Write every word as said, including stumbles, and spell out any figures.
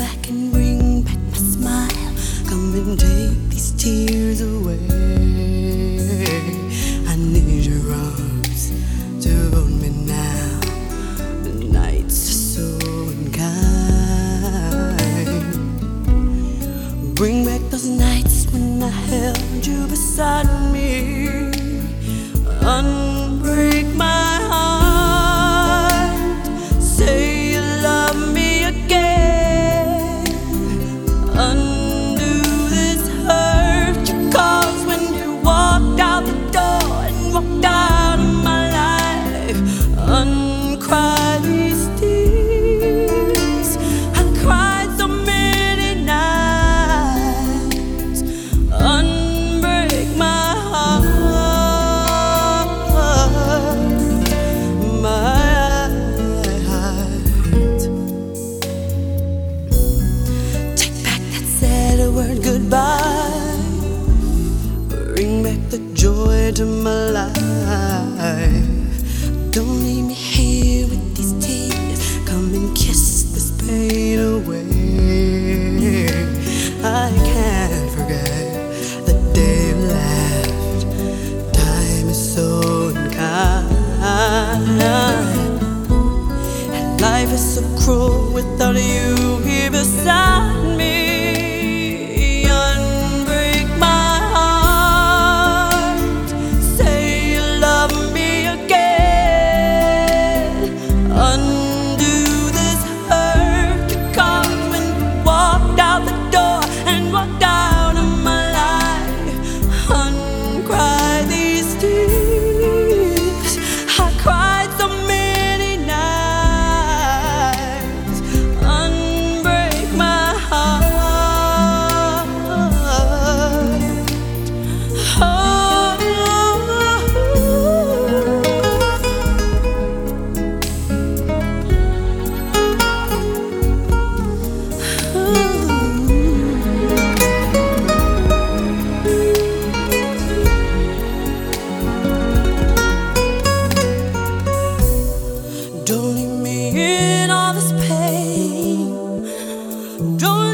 back and bring back my smile. Come and take these tears away. I need your arms to hold me now. The nights are so unkind. Bring back those nights when I held you beside me. Unbreak my heart. Say you love me again. Undo this hurt you caused when you walked out the door and walked out of my life. Uncry these tears. I cried so many nights. Unbreak my heart. Word goodbye. Bring back the joy to my life. Don't leave me here with these tears. Come and kiss this pain away. I can't forget the day you left. Time is so unkind, and life is so cruel without you here beside me. Don't leave me in all this pain. Don't